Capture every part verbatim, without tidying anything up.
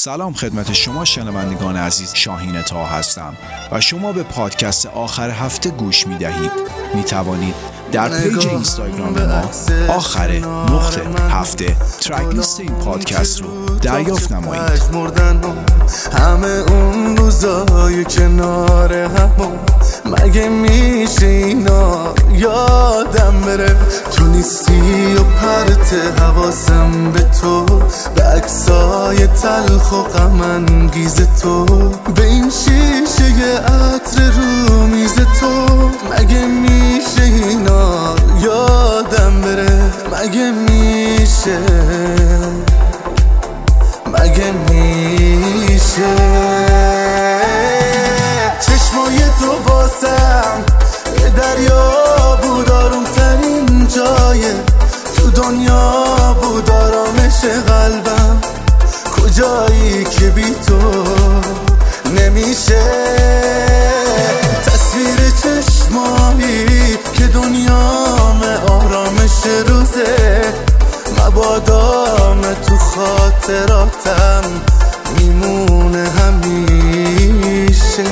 سلام خدمت شما شنوندگان عزیز، شاهین طه هستم و شما به پادکست آخر هفته گوش می دهید. می توانید در پیج اینستاگرام ما آخر نقطه هفته ترک لیست این پادکست رو دریافت نمایید. همه اون روزای کنار همون مگه میشه اینا یادم بره؟ تو نیستی و پرت حواسم به تو، به عکسای تلخ و غم انگیز تو، به این شیشه عطر رو میز تو. مگه میشه اینا یادم بره؟ مگه میشه؟ مگه میشه؟ چشمای تو باسم یه دریا بود، آروم ترین جای تو دنیا بود، آرامش قلبم کجایی که بی تو نمیشه؟ تصویر چشمایی که دنیام آرامش روزه، مبادام تو خاطراتم میمونه همیشه.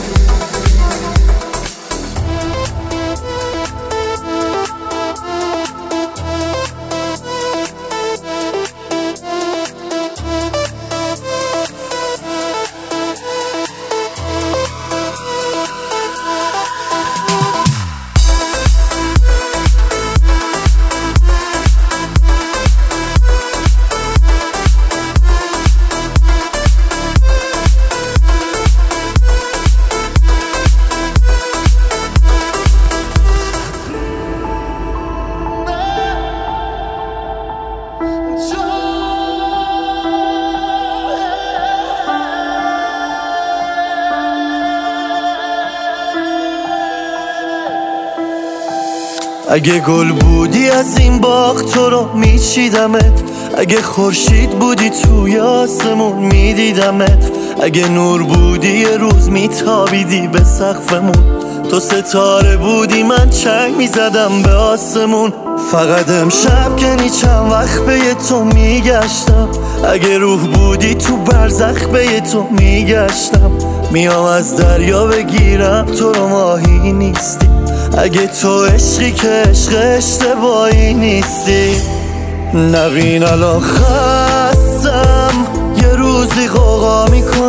اگه گل بودی از این باغ تو رو میچیدمت، اگه خورشید بودی توی آسمون میدیدمت، اگه نور بودی یه روز میتابیدی به سقفمون، تو ستاره بودی من چنگ میزدم به آسمون. فقط امشب که نی چند وقت به تو میگشتم، اگه روح بودی تو برزخ به تو میگشتم، میام از دریا بگیرم تو رو ماهی نیستی، اگه تو عشقی که عشق اشتباهی نیستی. نبین الان خستم یه روزی غوغا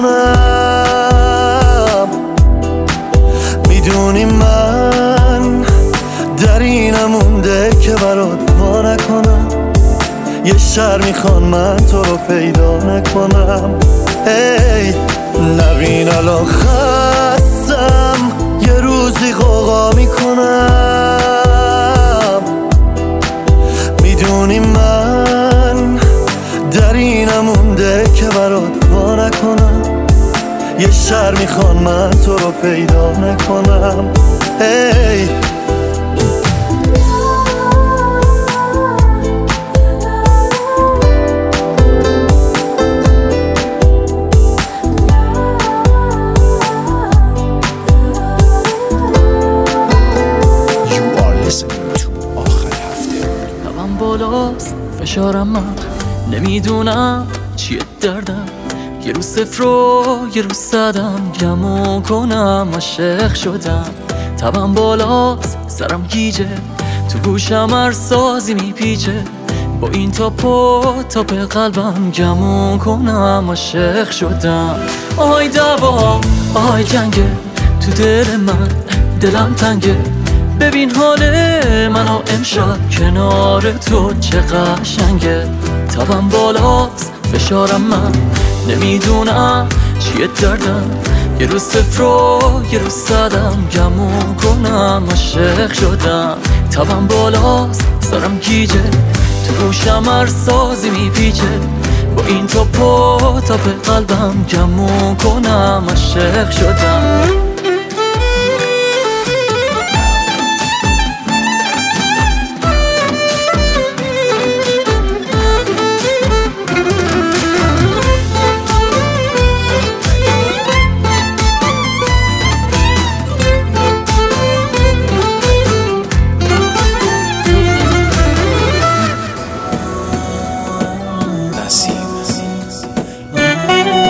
میکنم، میدونی من در اینم مونده که برات وا نکنم، یه شر میخوان من تو رو پیدا نکنم. هی نبین الان خستم یه روزی غوغا میکنم، میدونی من در اینم مونده که برات وا نکنم، یه شر میخوان من تو رو پیدا نکنم. هی فشارم من نمیدونم چیه دردم، یه روز صفر و یه روز صدم، گمون کنم عاشق شدم. تبم بالاست سرم گیجه، تو گوشم هر سازی میپیچه، با این تاپ و تاپ قلبم گمون کنم عاشق شدم. آهای دعوا آهای جنگه تو دل من، دلم تنگه، ببین حال منو امشب کنار تو چه قشنگه. تبم بالاست فشارم من نمیدونم چیه دردم، یه روز صفر و یه روز صدم، گمون کنم عاشق شدم. تبم بالاست سرم گیجه، تو گوشم هر سازی میپیچه، با این تاپ و تاپ قلبم گمون کنم عاشق شدم. نسیم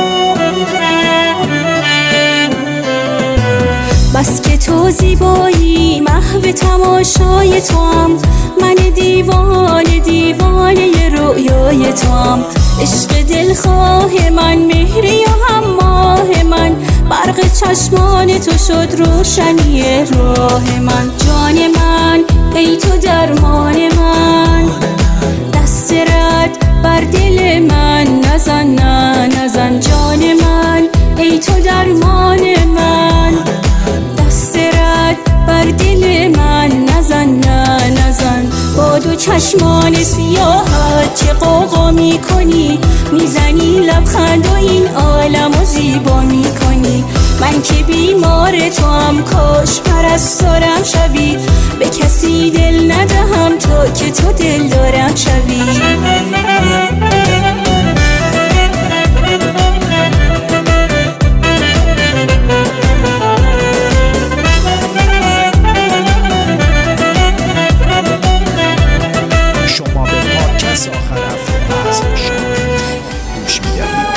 بس که تو زیبایی محو تماشای تو هم، من دیوانه دیوانه رویای تو هم. عشق دلخواه من، مهری و همراه من، برق چشمان تو شد روشنی راه من. جان من ای تو درمان من، دست رد بر دل من نزن نه نزن. جان من ای تو درمان من، دست رد بر دل من نزن نه نزن. با دو چشمان سیاهت چه قوقا می کنی، میزنی لبخند و این عالمو زیبا می کنی. من که بیمار تو هم، کاش پرستارم شوی، به کسی دل ندهم تا که تو دل دارم شوی. شما به پادکست آخر هفته از شاهین گوش می‌دهید.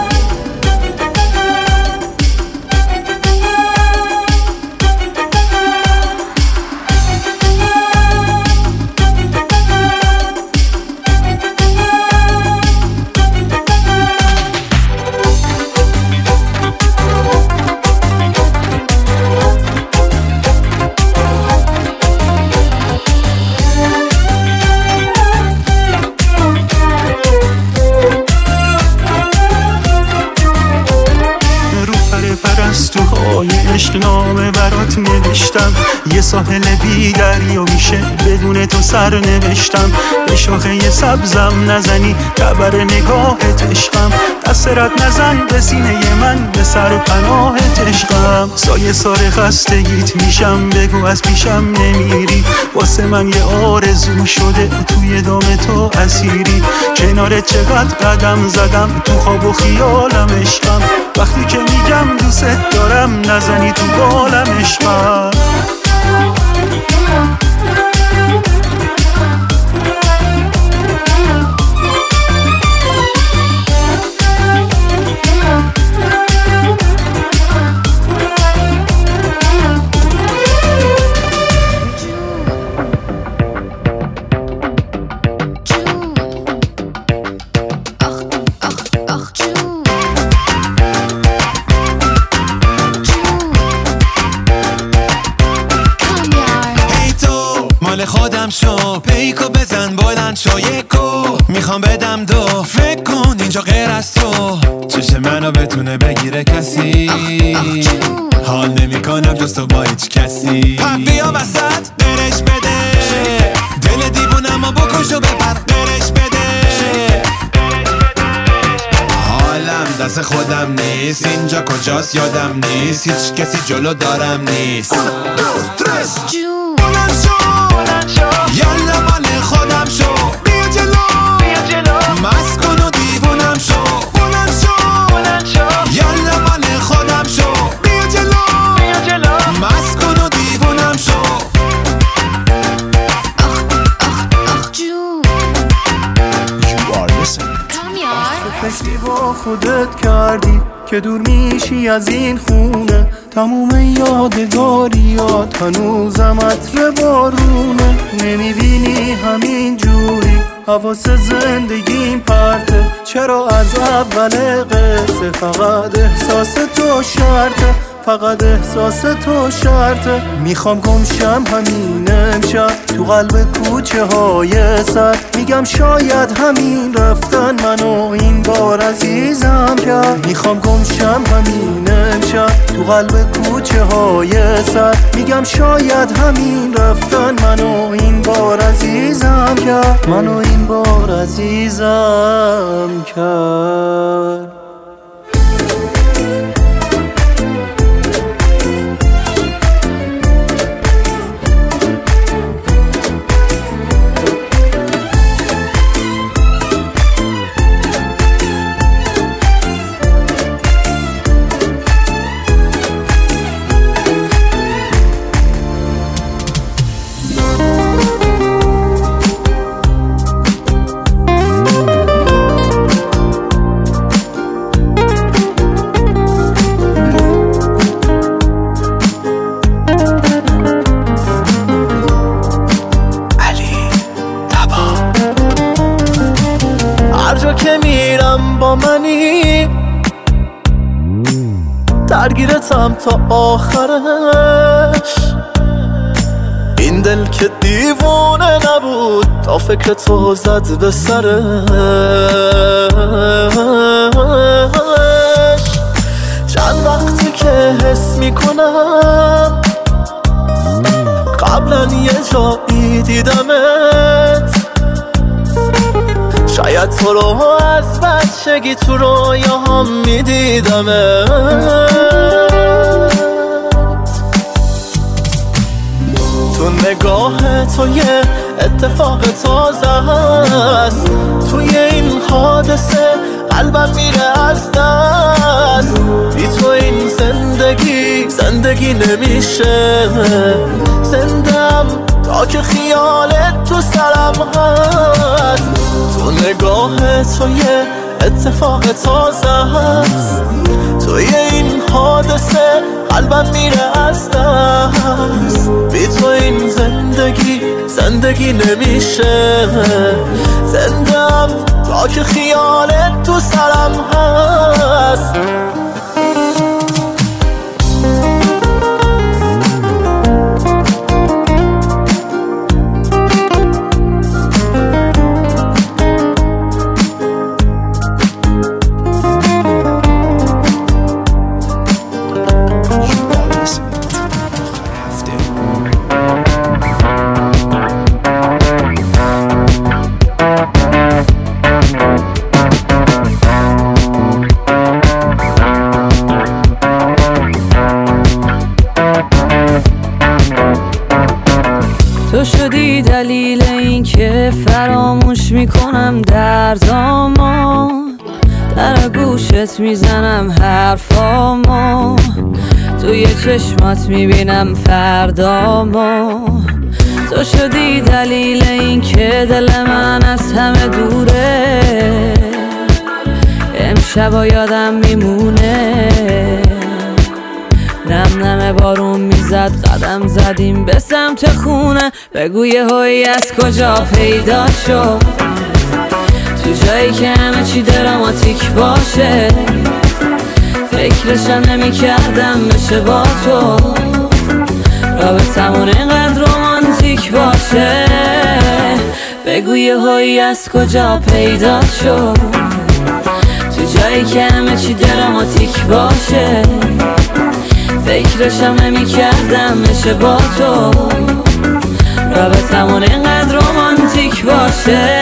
عشق نامه برات نوشتم، یه ساحل بی دریا میشه بدون تو سر نوشتم. به شاخه سبزم نزنی کبر نگاهت عشقم، دست رد نزن به سینه من، به سر پناهت عشقم. سایه سار خستگیت میشم، بگو از پیشم نمیری، واسه من یه آرزو شده توی دام تو اسیری. کنارت چقدر قدم زدم تو خواب و خیالم عشقم، وقتی که میگم دوست دارم نزنی تو بالم عشقم. خودم شو پیکو بزن بلند شو یکو میخوام بدم دو، فکر کن اینجا غیر از تو چش منو بتونه بگیره کسی، حال نمی کنم جز تو با هیچ کسی. پا بیا وسط برش بده، دل دیوونم و بکش و ببر برش بده. حالم دست خودم نیست، اینجا کجاست یادم نیست، هیچ کسی جلو دارم نیست. بلند شو یالا مال خودم شو، بیا جلو بیا جلو، مست کن و دیوونم شو. بلند شو بلند شو یالا مال خودم شو، بیا جلو بیا جلو، مست کن و دیوونم شو. آخ آخ آخ جون You are listening. کامیار فکری با خودت کردی که دور میشی از این خونه، تموم یادگاریات هنوزم عطر بارونه. نمیبینی همین جوری حواس زندگیم پرته، چرا از اول قصه فقط احساس تو شرطه، فقط احساس تو شرطه. میخوام گمشم همین امشب تو قلب کوچه های سر، میگم شاید همین رفتن منو این بار عزیزم کرد. میخوام گمشم همین امشب تو قلب کوچه های سر، میگم شاید همین رفتن منو این بار عزیزم کرد، منو این بار عزیزم کرد. کنی، درگیرتم تا آخرش. این دل که دیوانه نبود تا فکر تو زد به سرش. چند وقتی که حس میکنم قبلا یه جایی دیدمت، شاید تو رو از بچگی تو رویاهام میدیدمت. تو نگاه تو یه اتفاق تازه هست، توی این حادثه قلبم میره از دست. بی تو این زندگی زندگی نمیشه، زندم تا که خیالت تو سرم هست. تو نگاه تو یه اتفاق تازه هست، توی این حادثه قلبم میره از دست. بی تو این زندگی زندگی نمیشه، زندم تا که خیالت تو سرم هست. تو شدی دلیل این که فراموش میکنم دردامو، در گوشت میزنم حرفامو، توی چشمات میبینم فردامو. تو شدی دلیل این که دل من از همه دوره، امشبا یادم میمونه. نم نم بارون میزد، قدم زدیم به سمت خونه. بگو یه هایی از کجا پیدا شد، تو جایی که همه چی دراماتیک باشه. فکرشم نمی کردم بشه با تو، رابطمون اینقدر رومانتیک باشه. بگو یه هایی از کجا پیدا شد، تو جایی که همه چی دراماتیک باشه. فکرشم نمی کردم بشه با تو، رابطمون اینقدر رومانتیک باشه.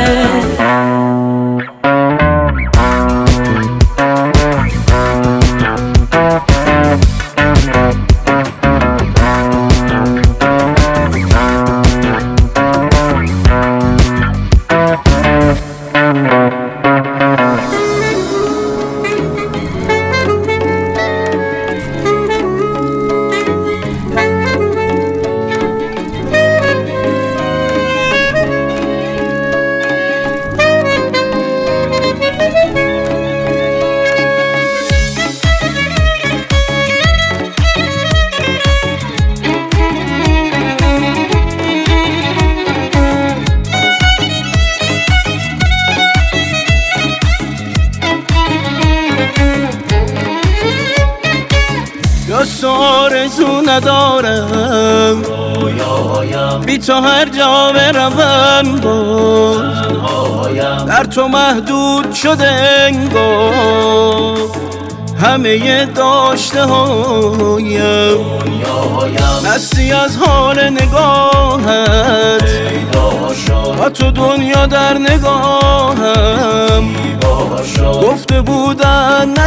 آرزو ندارم بی تو هر جا بروم، باز در تو محدود شده انگار همه داشته هایم. مستی از حال نگاهت، با تو دنیا در نگاهم. گفته بودن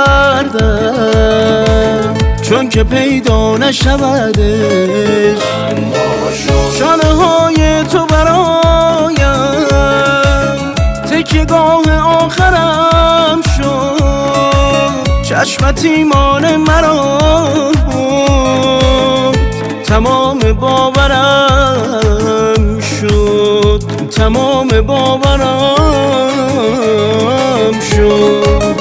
نگردم چون که پیدا نشودش. شانه های تو برایم تکیه‌گاه آخرم شد. چشمت ایمان مرا تمام باورم شد، تمام باورم شد.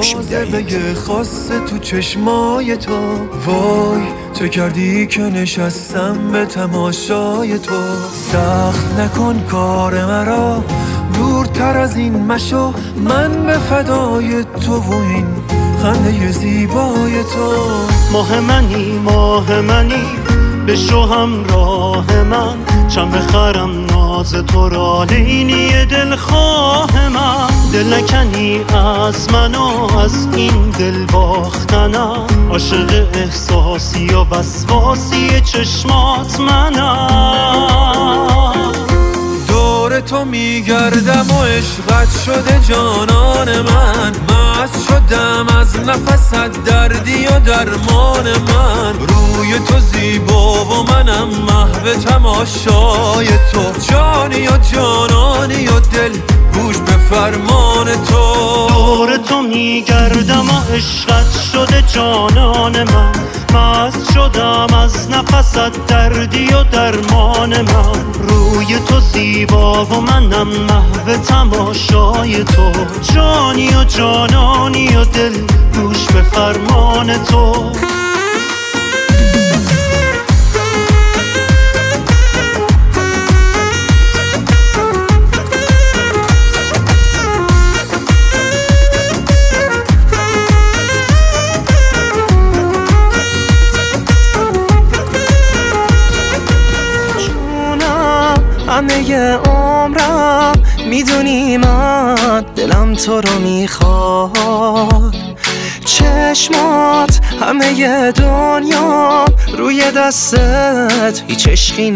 گوش میدهید. خاصه تو چشمای تو، وای چه کردی که نشستم به تماشای تو. سخت نکن کار مرا، دورتر از این مشو، من به فدای تو و این خنده زیبای تو. ماه منی ماه منی بشو همراه من، چم بخرم ناز تو را لینی دلخواه من. دل نکنی از من و از این دل باختنم، عاشق احساسی و وسواسی چشمات منم. دور تو میگردم و عشقت شده جانان من، مست شدم از نفست دردی و درمان من. روی تو زیبا و منم محو تماشای تو، جانی و جانانی و دل گوش به فرمان تو. دور تو میگردم و عشقت شده جانان من، مست شدم از نفست دردی و درمان من. روی تو زیبا و منم محو تماشای تو، جانی و جانانی و دل گوش به فرمان تو. همه عمرم میدونی من دلم تو رو میخواد، چشمات همه دنیا روی دستت هیچ عشقی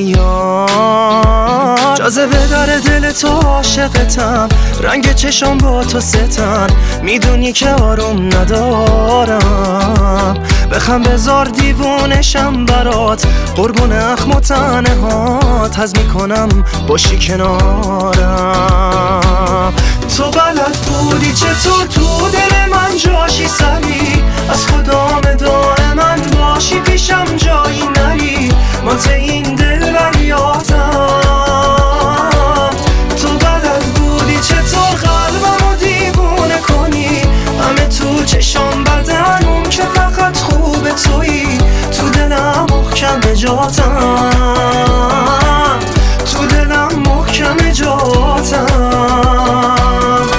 نمیاد. جاذبه داره دل تو عاشقتم، رنگ چشم با تو ستن، میدونی که آروم ندارم. بخم بذار دیوونشم برات، قربون اخم و تنهات هز میکنم باشی کنارم. تو بلد بودی چطور تو دل من جاشی سری، از خدا مدار من باشی پیشم جایی نری، مات این دل بریاتم. تو بلد بودی چطور قلبمو دیوونه کنی، همه تو چشم بدن اون که فقط خوب تویی. تو دلم محکم جاتم، تو دلم محکم جاتم.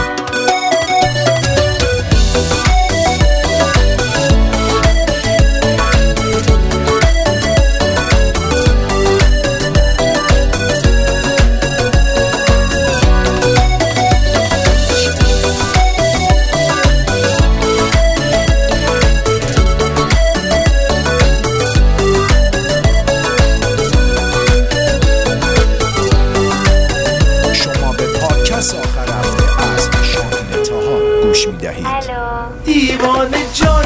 آخر هفته از شاهین طاها گوش میدهید. دیوانه جان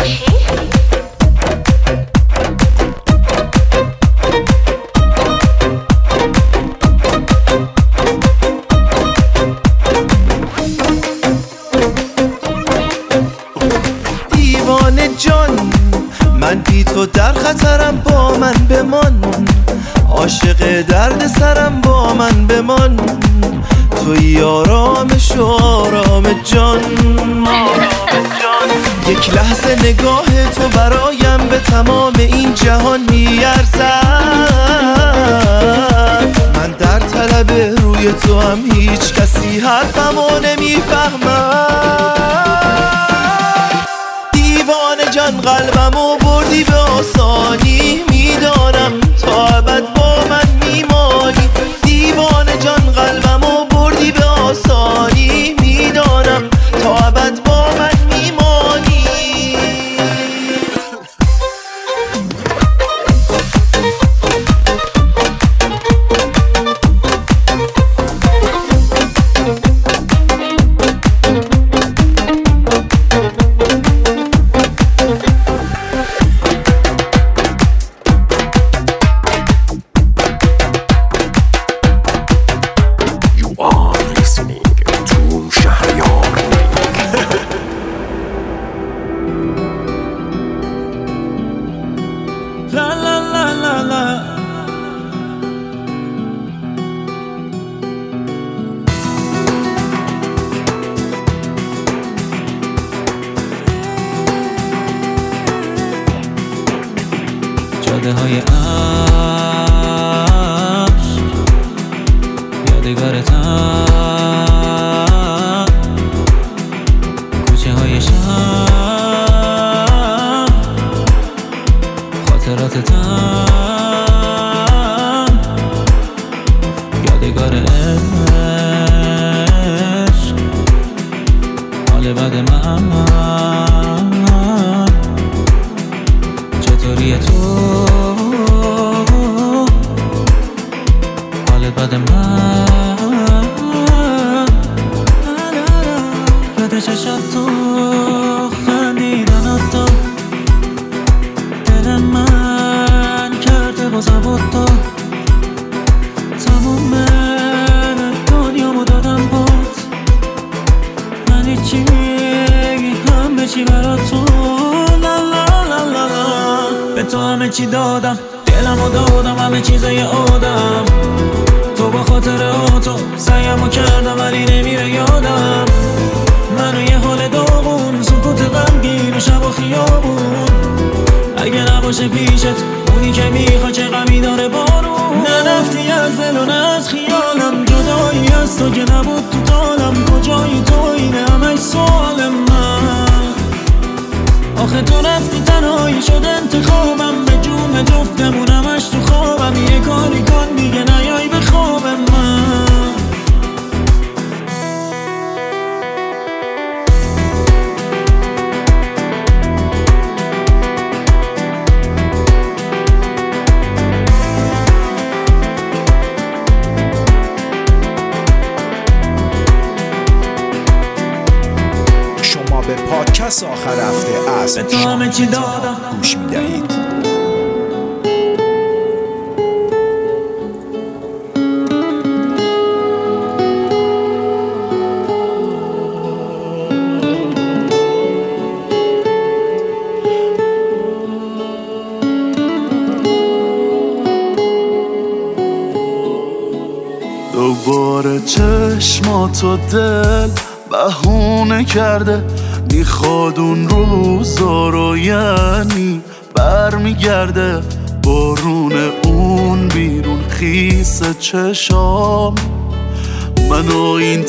دیوانه جان، من بی تو در خطرم، با من بمان. عاشق درد سرم، با من بمان. توی آرامش و آرام جان. یک لحظه نگاه تو برایم به تمام این جهان میارزد. من در طلب روی تو هم، هیچ کسی حرفمو نمیفهمد. دیوانه جان قلبمو بردی به آسانی، میدانم تا ابد با من میمانی. دیوانه جان قلبمو بردی به آسانی، میدانم تا ابد با من میمانی. رده های عشق یادگارتم، کوچه های شهر خاطراتتم، یادگار عشق حال بد من. چطوری تو حال بد من؟ یاد چشات تو خندیدنات تو دل من کرده با زبط تو، تموم دنیامو دادم بات، من هیچی همه چی برات تو، لا لا لا لا لا. به تو همه چی دادم، دلمو دادم، همه چیزای آدم، تو با خاطر تو سعیمو کردم ولی نمیره یادم، منو یه حال داغون، سکوت غمگین و شب و خیابون، اگه نباشه پیشت اونی که میخوا چه غمی داره بارون، نرفتی از دل و نه از خیالم، جدایی از تو که نبود تو دالم، کجایی تو اینه همش سوال من، آخه تو رفتی تنهایی شد انتخابم، به جون جفتمون همش تو خوابم، یه کاری کن دیگه نیای به خواب من. به پادکست آخر هفته از شاهین طاها گوش میدهید. دوباره چشماتو دل بهونه کرده، میخواد اون روزا رو یعنی برمیگرده، بارون اون بیرون خیس چشام، من و این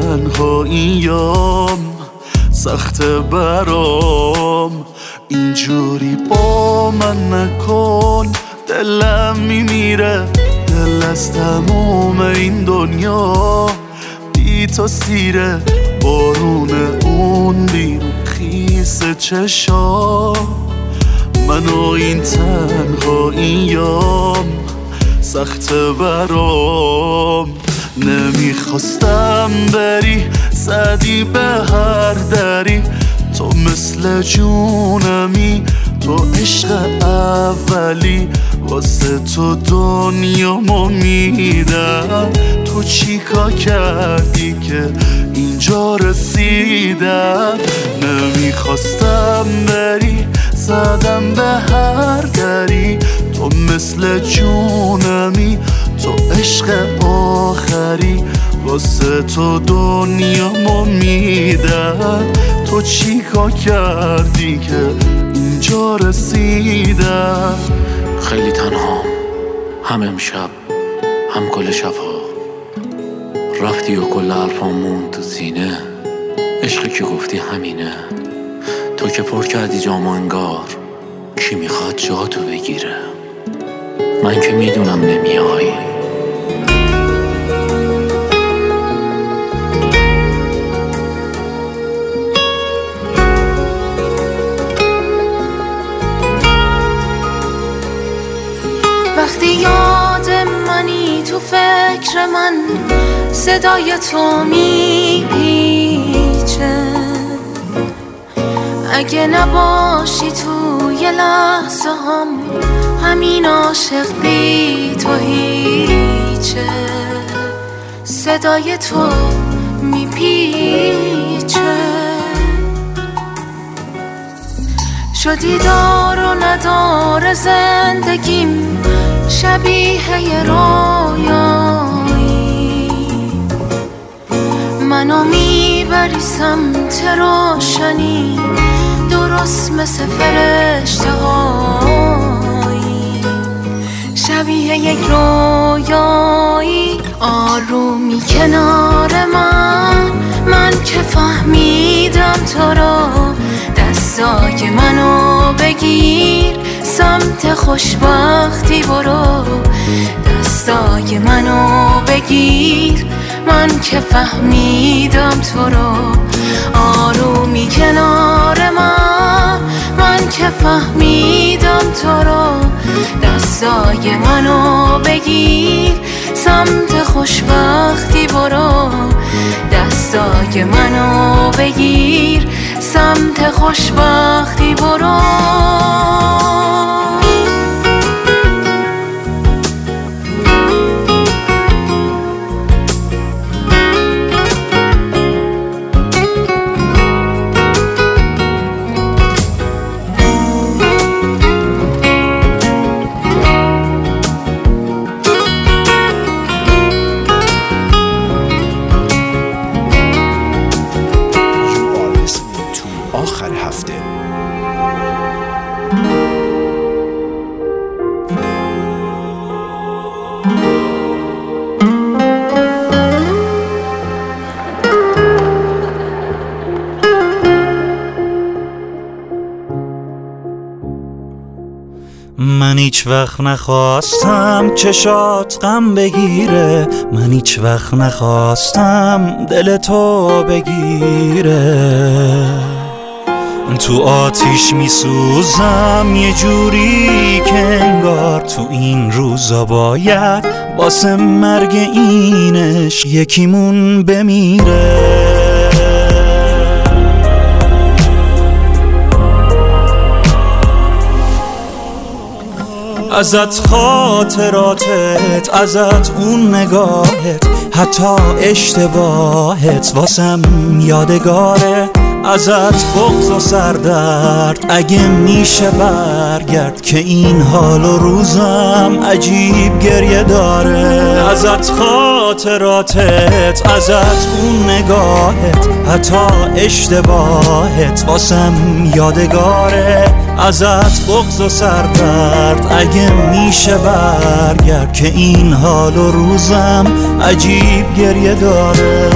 تنهاییم سخت برام، اینجوری با من نکن دلم میمیره، دل از تموم این دنیا بی تو سیره، بارون اون بیرون خیس چشام، من و این تنهاییم سخت برام، نمیخواستم بری زدی به هر دری، تو مثل جونمی، تو عشق اولی، واسه تو دنیامو میدم، تو چیکار کردی که اینجا رسیدم، نمیخواستم بری زدم به هر دری، تو مثل جونمی، تو عشق آخری، واسه تو دنیامو میدم، تو چیکار کردی که اینجا رسیدم. خیلی تنهام، هم امشب هم کل شبها، رفتی و کل حرفام موند تو سینه، عشقی که گفتی همینه، تو که پر کردی جام انگار، کی میخواد جا تو بگیره، من که میدونم نمیایی. وقتی یاد منی تو فکر من، صدای تو میپیچه، اگه نباشی توی لحظه هم، همین عاشق بی تو هیچه، صدای تو میپیچه، شدی دار و ندار زندگیم، شبیه رویایی، منو میبری سمت روشنی، درست مثل فرشته هایی، شبیه یک رویایی آرومی کنار من. من که فهمیدم تو رو، دستای منو بگیر سمت خوشبختی برو. دستای منو بگیر، من که فهمیدم تو رو. آرومی کنار من، من که فهمیدم تو رو. دستای منو بگیر سمت خوشبختی برو. دستای منو بگیر سمت خوشبختی برو. آخر هفته. من هیچ وقت نخواستم چشات غم بگیره، من هیچ وقت نخواستم دل تو بگیره. تو آتیش میسوزم یه جوری که انگار تو این روزا باید واسه مرگ اینش یکیمون بمیره. ازت خاطراتت، ازت اون نگاهت، حتی اشتباهت واسم یادگاره. ازت بغض و سردرد اگه میشه برگرد، که این حال و روزم عجیب گریه داره. ازت خاطراتت، ازت اون نگاهت، حتی اشتباهت واسم یادگاره. ازت بغض و سردرد اگه میشه برگرد، که این حال و روزم عجیب گریه داره.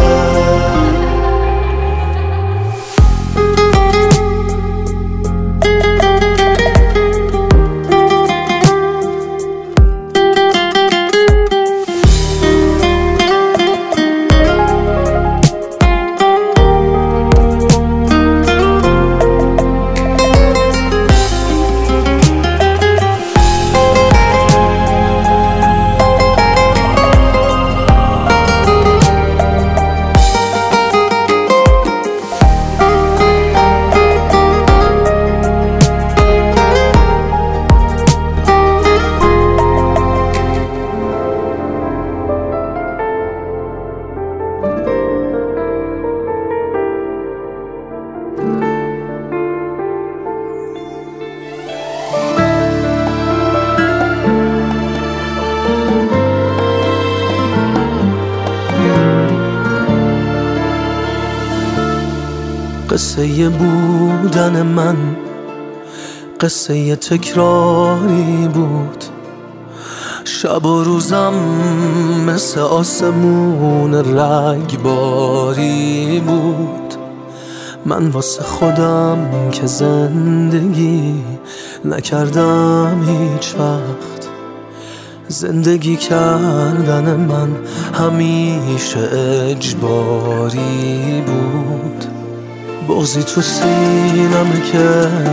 قصه بودن من قصه تکراری بود. شب و روزم مثل آسمون رگباری بود. من واسه خودم که زندگی نکردم هیچ وقت، زندگی کردن من همیشه اجباری بود. بغضی تو سینمه که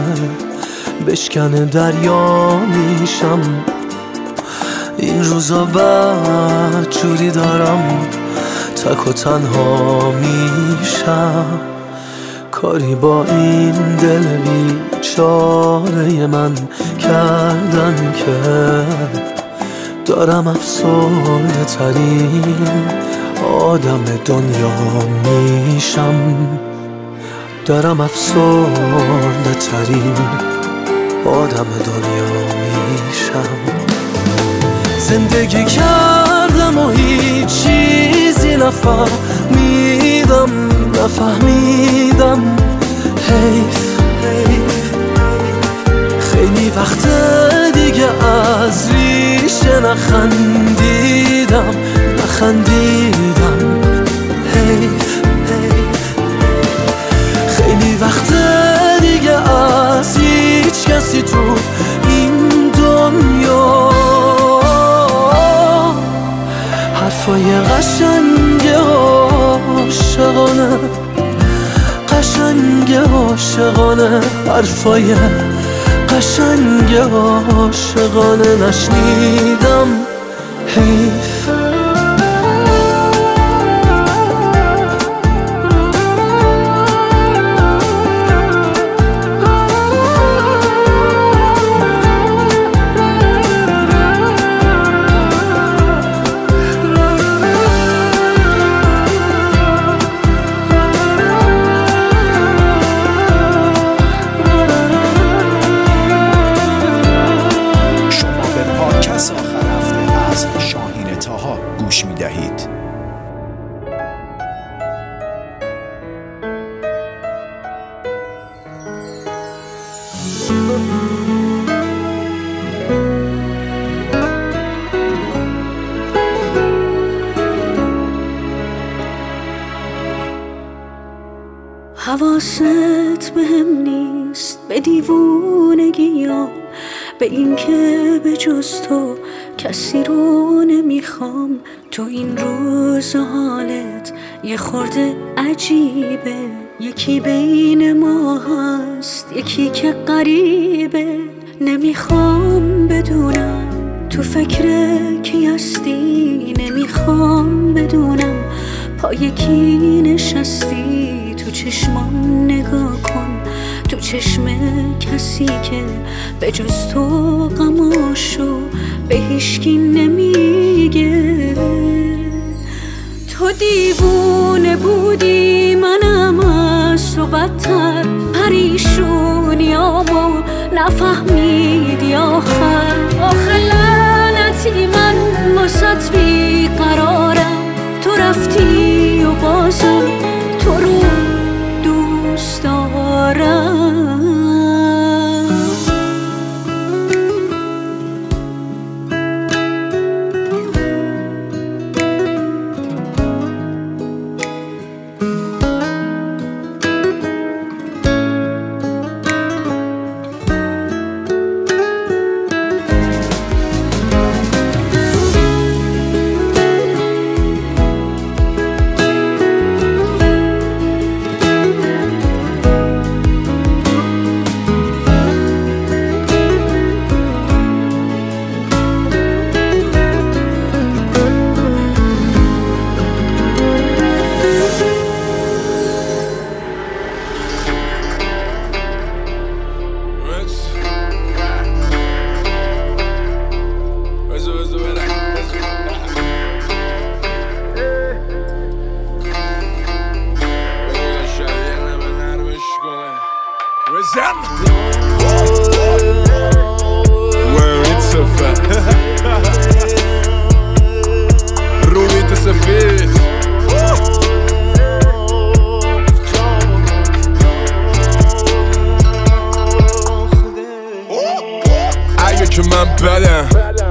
بشکنه دریا میشم. این روزا بد جوری دارم تک و تنها میشم. کاری با این دل بیچاره من کردن که دارم افسرده ترین آدم دنیا میشم. دارم افسرده ترین آدم دنیا میشم. زندگی کردم و هیچ چیزی نفهمیدم نفهمیدم حیف حیف. خیلی وقت دیگه از ریش همیشه نخندیدم نخندیدم حیف خیلی وقت دیگه از هیچ کسی تو این دنیا حرفای قشنگ عاشقانه قشنگ عاشقانه حرفای قشنگ عاشقانه نشنیدم حیف گوش می دهید. حواست بهم نیست به دیوونگیام، به این که به جز تو کسی رو نمیخوام. تو این روز حالت یه خورده عجیبه، یکی بین ما هست یکی که غریبه. نمیخوام بدونم تو فکر کی هستی، نمیخوام بدونم پای کی نشستی. تو چشمام نگاه کن، تو چشم کسی که به جز تو غماشو به هیچکی نمیگه. تو دیوونه بودی، منم از تو بدتر پریشونیامو نفهمیدی. آخر آخر لعنتی من واسط بیقرارم، تو رفتی و بازم تو رو دوست دارم. اگه که من بدم،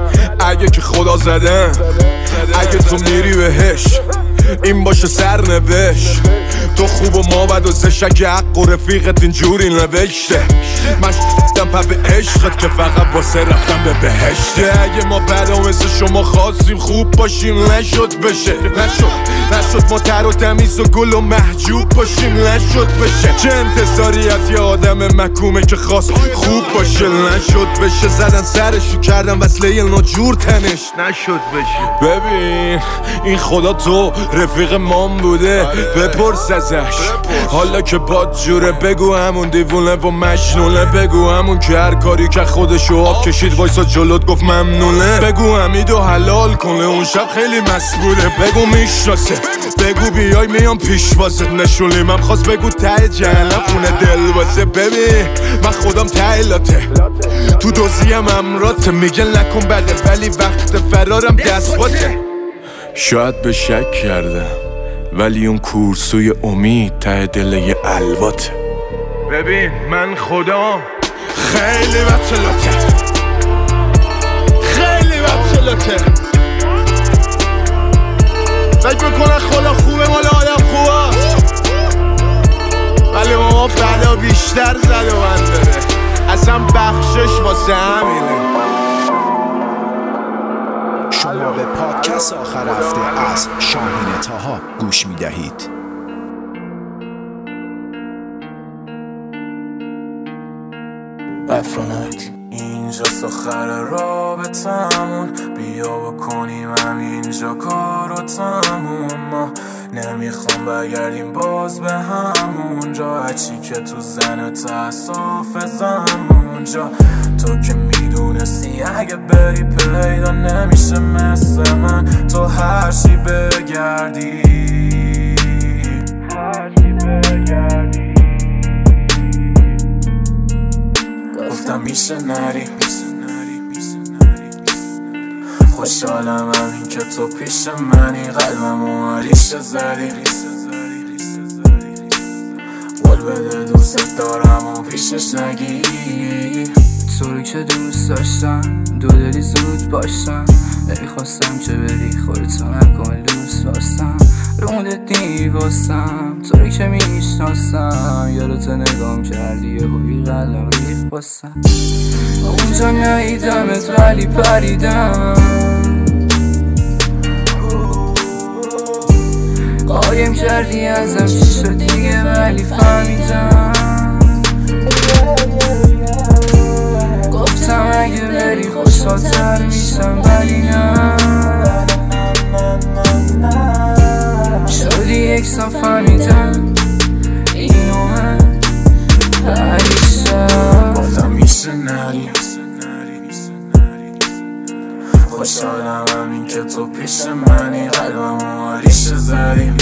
اگه که خدا زدم، اگه تو میری بهش این باشه سرنوشت. تو خوب و ما بد و زشک حق و رفیقت اینجوری نوشته. من شدم پا به عشقت که فقط واسه رفتم به بهشته. اگه ما بد و مثل شما خواستیم خوب باشیم نشد بشه، نشد نشد ما تر و تمیز و گل و محجوب باشیم نشد بشه. چه انتظاری از یه آدم محکومه که خواست خوب باشه نشد بشه. زدن سرشو کردن وصله ناجور تنش نشد بشه. ببین این خدا تو رفیق مام بوده، بپرس ازش حالا که باد جوره. بگو همون دیوونه و مجنونه، بگو همون که هر کاری که خودشو آب کشید وایسا جلوت گفت ممنونه. بگو حمیدو حلال کنه اون شب خیلی مست بوده. بگو میشناسه، بگو بیای میام پیش واسه. نشونیمم خواست بگو ته جهنم خونه دل واسه. ببین من خودم ته لاته، تو دوزیم امراته. میگه نکن بده ولی وقت فرارم دست باته. شاید به شک کردم ولی اون کورسوی امید ته دل یه الواته. ببین من خودم خیلی بطلاته، خیلی بطلاته. جلوته. فکر میکنن خدا خوبه مال آدم خوبه، ولی ماما بلا بیشتر زد و من داره. اصلا بخشش واسه همینه. شما به پادکست آخر هفته از شاهین طاها گوش میدهید. افرونت اینجا سخر رابطمون، بیا بکنیم همینجا کارو تموم. ما نمیخوام بگردیم باز به همون جا، هرچی که تو زنت حسافظم جا. تو که میدونستی اگه بری پیدا نمیشه مثل من، تو هرچی بگردی هرچی بگردی. گفتم میشه نری، خوشحالم همین که تو پیش منی، قلبم و ریشه زدی. قول بده دوست دارم و پیشش نگی. تو رو که دوست داشتم دو دلی زود باشم، نمیخواستم چه بری خودتو نکن لوس باستم. رو مدت نیواستم تو رو که میشناسم، یادتو نگام کردی یه بوی قلم ریخ باستم. اونجا نیدمت ولی پریدم، قایم کردی ازم چی شد دیگه ولی فهمیدم. گفتم اگه بری خوشحال‌تر میشم ولی نه، شدی یک سا فهمیدم اینو من پریشم. گفتم میشه نری، خوشحالم همین که تو پیش منی، قلبم و ریشه زدی.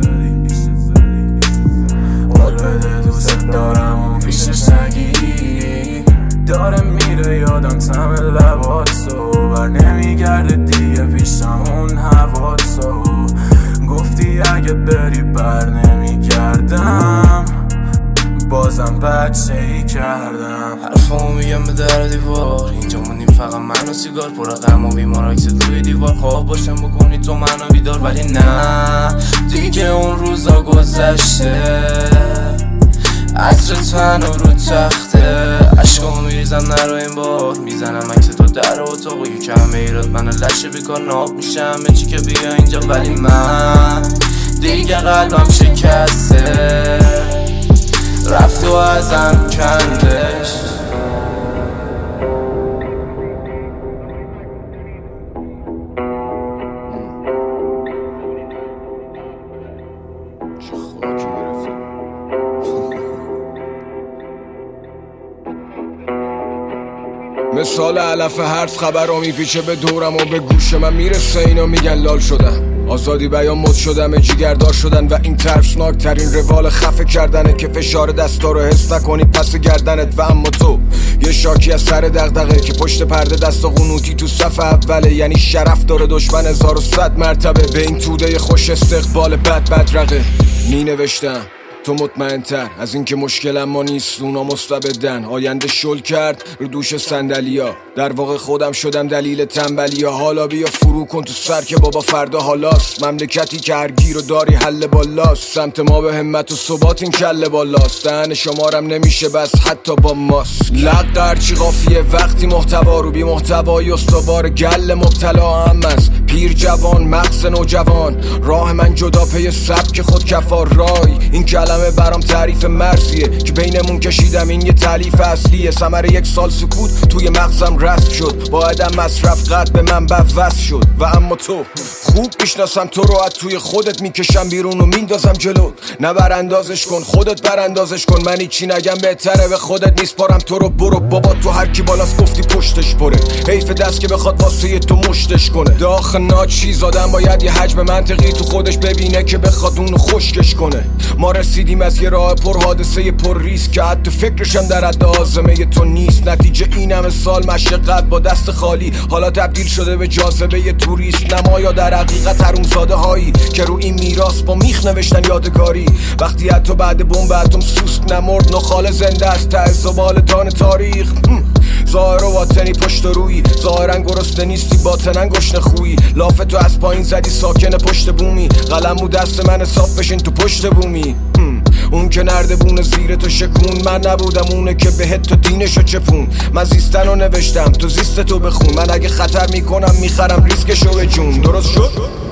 قول بده دوست دارم و پیشش نگی. داره میره یادم تم لباتو، بر نمیگرده دیگه پیشم اون هواتو. گفتی اگه بری بر نمیگردم، بازم بچه ای کردم. حرفامو میگم به در دیوار، اینجا مونیم فقط من و سیگار پر غم و بیماراکس روی دیوار. خواب باشم بکنی تو منو بیدار، ولی نه دیگه اون روزا گذشته. عطر تن و رو تخته، عشقامو میریزم نرو این بار. میزنم عکس تو در اتاق و یکم ایراد منو لشه بیکار ناب میشم همه چی که بیا اینجا. ولی من دیگه قلبم شکسته، رفت و ازم کندش. مثال علف هرز خبر رو میپیچه به دورم و به گوش من میرسه، اینا میگن لال شدم. آزادی بیان مد شدم، جیگردار شدن و این ترسناک ترین روال خفه کردنه که فشار دستا رو حس نکنی پس گردنت. و اما تو یه شاکی از سر دغدغه که پشت پرده دست و قنوتی تو صف اوله، یعنی شرف داره دشمن هزار و صد مرتبه. به این توده خوش استقبال بد بدرقه می نوشتم تو مطمئن تر از این که مشکلم ما نیست، اونا مستبدن. آینده شل کرد رو دوش صندلیا، در واقع خودم شدم دلیل تنبلیا. حالا بیا فرو کن تو سر که بابا فردا حالاست، مملکتی که هر گیر و داری حل بالاست. سمت ما به همت و ثبات این کله بالاست، دهن شمارم نمیشه بس حتی با ماست. لق هرچی قافیه وقتی محتوا رو بی محتوای استوار گل مبتلا هم است. پیر جوان مغز نوجوان، راه من جدا پی سبک خود کفار رای. این کلمه برام تعریف مرزیه که بینمون کشیدم، این یه تالیف اصلیه. ثمره یک سال سکوت توی مغزم رست شد، با عدم مصرف قد به منبع وصل شد. و اما تو خوب میشناسم تو رو، از توی خودت میکشم بیرون و میندازم جلو. نه براندازش کن خودت براندازش کن، من هیچی نگم بهتره به خودت میسپارم تو رو. برو بابا تو هر کی بالاست گفتی پشتش پره، حیف دست که بخواد واسه تو مشتش کنه. داخ ناچیز آدم باید یه حجم منطقی تو خودش ببینه که بخواد اونو خشکش کنه. ما رسیدیم از یه راه پر حادثه پر ریسک که حتی فکرشم در حد آزمه تو نیست. نتیجه این همه سال مشقت با دست خالی حالا تبدیل شده به جاذبه یه توریست. نمایا در حقیقت حرومزاده هایی که رو این میراث با میخ نوشتن یادگاری. وقتی حتی بعد بمب اتم سوسک نمرد، نخال زنده از ته زبالدان تاریخ. ظاهر و باطنی پشت روی ظاهرا گرسنه نیستی باطنا گشنه خویی لاف تو از پایین زدی ساکن پشت بومی قلم و دست من صاف بشین تو پشت بومی اون که نردبونه زیر تو شکون من نبودم اونه که بهت تو دینشو چپون من زیستن رو نوشتم تو زیست تو بخون من اگه خطر میکنم میخرم ریسکشو به جون درست شد؟